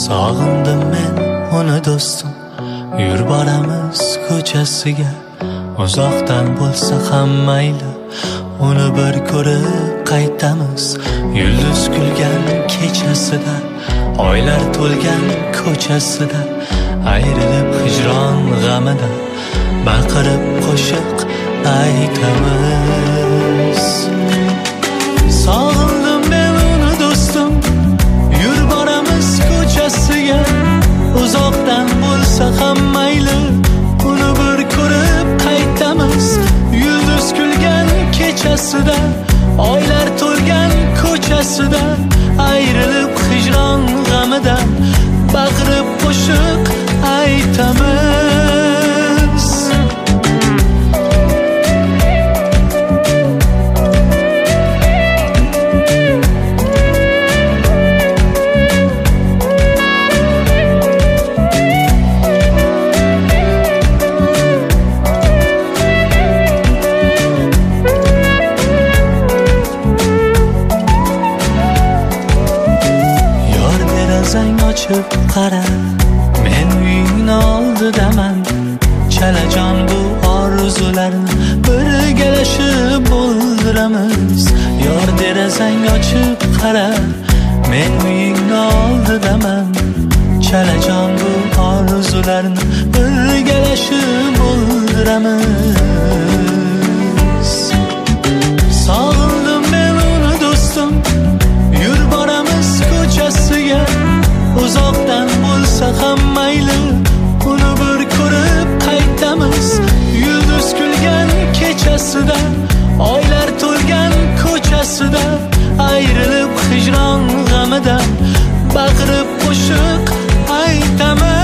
Sog'indim men uni do'stim, yur boramiz ko'chasiga. Uzoqdan bo'lsa ham mayli, uni bir ko'rib qaytamiz. Yulduz kulgan kechasida, oylar to'lgan ko'chasida, ayrilib hijron g'amida baqirib qo'shiq aytamiz. Sog'indim men uni do'stim, yur boramiz ko'chasiga. Uzoqdan bo'lsa ham mayli, uni bir ko'rib qaytamiz. Yulduz kulgan kechasida, oylar to'lgan ko'chasida, ayrilib hijron g'amidan baqirib qo'shiq aytamiz. Qara, men uyingni oldidaman. Chalajon bu orzularni birgalashib o'ldiramiz. Yor derazang ochib qara, men uyingni oldidaman. Chalajon bu orzularni birgalashib o'ldiramiz. Sog'indim men uni do'stim, yur boramiz ko'chasiga. Uzoqdan bo'lsa ham mayli, uni bir ko'rib qaytamiz. Yulduz kulgan kechasida, oylar to'lgan ko'chasida, ayrilib hijron g'amidan baqirib qo'shiq aytamiz.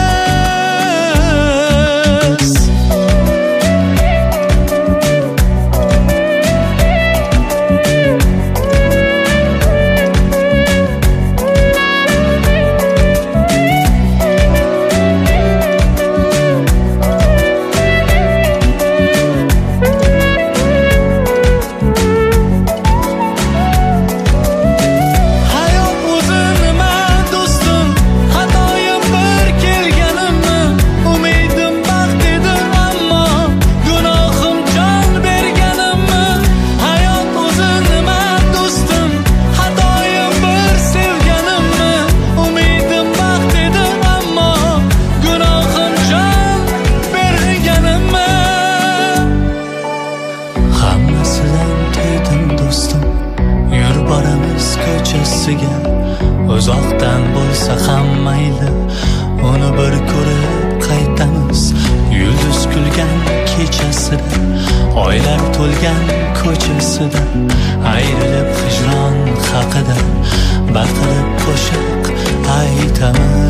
Uzoqdan bo'lsa ham mayli, uni bir ko'rib qaytamiz. Yulduz kulgan kechasida, oylar to'lgan ko'chasida, ayrilib hijron haqida baqirib qo'shiq aytamiz.